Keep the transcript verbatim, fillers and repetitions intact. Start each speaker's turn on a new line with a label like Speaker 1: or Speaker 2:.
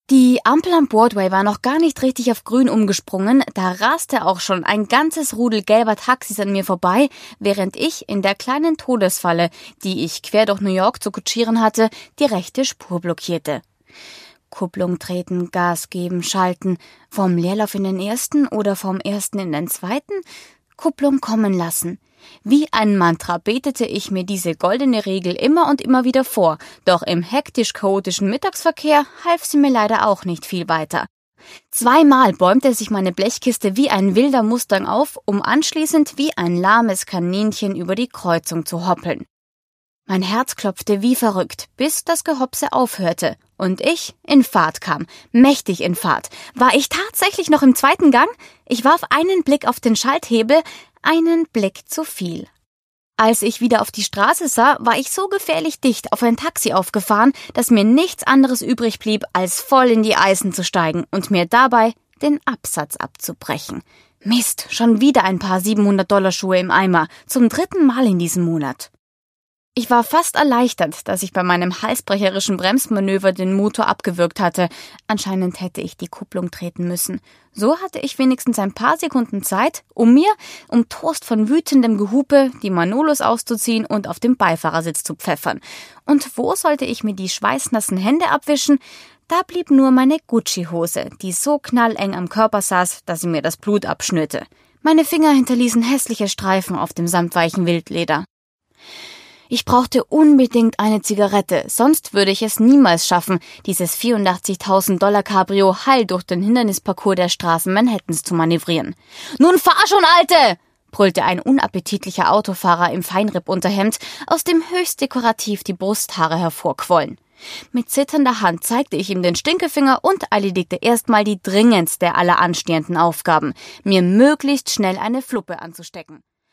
Speaker 1: Die Ampel am Broadway war noch gar nicht richtig auf grün umgesprungen, da raste auch schon ein ganzes Rudel gelber Taxis an mir vorbei, während ich in der kleinen Todesfalle, die ich quer durch New York zu kutschieren hatte, die rechte Spur blockierte. Kupplung treten, Gas geben, schalten, vom Leerlauf in den ersten oder vom ersten in den zweiten? Kupplung kommen lassen. Wie ein Mantra betete ich mir diese goldene Regel immer und immer wieder vor, doch im hektisch-chaotischen Mittagsverkehr half sie mir leider auch nicht viel weiter. Zweimal bäumte sich meine Blechkiste wie ein wilder Mustang auf, um anschließend wie ein lahmes Kaninchen über die Kreuzung zu hoppeln. Mein Herz klopfte wie verrückt, bis das Gehopse aufhörte und ich in Fahrt kam, mächtig in Fahrt. War ich tatsächlich noch im zweiten Gang? Ich warf einen Blick auf den Schalthebel, einen Blick zu viel. Als ich wieder auf die Straße sah, war ich so gefährlich dicht auf ein Taxi aufgefahren, dass mir nichts anderes übrig blieb, als voll in die Eisen zu steigen und mir dabei den Absatz abzubrechen. Mist, schon wieder ein paar siebenhundert-Dollar-Schuhe im Eimer, zum dritten Mal in diesem Monat. Ich war fast erleichtert, dass ich bei meinem halsbrecherischen Bremsmanöver den Motor abgewürgt hatte. Anscheinend hätte ich die Kupplung treten müssen. So hatte ich wenigstens ein paar Sekunden Zeit, um mir, um Toast von wütendem Gehupe, die Manolos auszuziehen und auf dem Beifahrersitz zu pfeffern. Und wo sollte ich mir die schweißnassen Hände abwischen? Da blieb nur meine Gucci-Hose, die so knalleng am Körper saß, dass sie mir das Blut abschnürte. Meine Finger hinterließen hässliche Streifen auf dem samtweichen Wildleder. Ich brauchte unbedingt eine Zigarette, sonst würde ich es niemals schaffen, dieses vierundachtzigtausend Dollar Cabrio heil durch den Hindernisparcours der Straßen Manhattans zu manövrieren. »Nun fahr schon, Alte!« brüllte ein unappetitlicher Autofahrer im Feinrippunterhemd, aus dem höchst dekorativ die Brusthaare hervorquollen. Mit zitternder Hand zeigte ich ihm den Stinkefinger und erledigte erstmal die dringendste aller anstehenden Aufgaben, mir möglichst schnell eine Fluppe anzustecken.